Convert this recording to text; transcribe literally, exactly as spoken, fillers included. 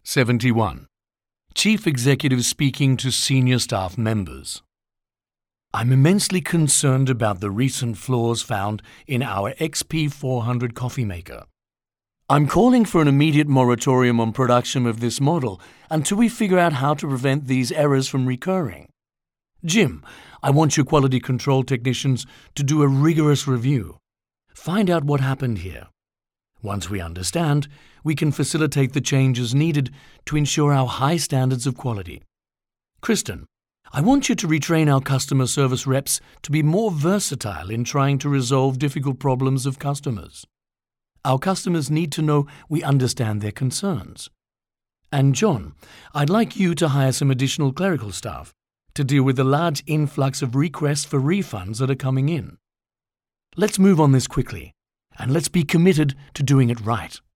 seventy-one. Chief Executive speaking to senior staff members. I'm immensely concerned about the recent flaws found in our X P four hundred coffee maker. I'm calling for an immediate moratorium on production of this model until we figure out how to prevent these errors from recurring. Jim, I want your quality control technicians to do a rigorous review. Find out what happened here. Once we understand, we can facilitate the changes needed to ensure our high standards of quality. Kristen, I want you to retrain our customer service reps to be more versatile in trying to resolve difficult problems of customers. Our customers need to know we understand their concerns. And John, I'd like you to hire some additional clerical staff to deal with the large influx of requests for refunds that are coming in. Let's move on this quickly, and let's be committed to doing it right.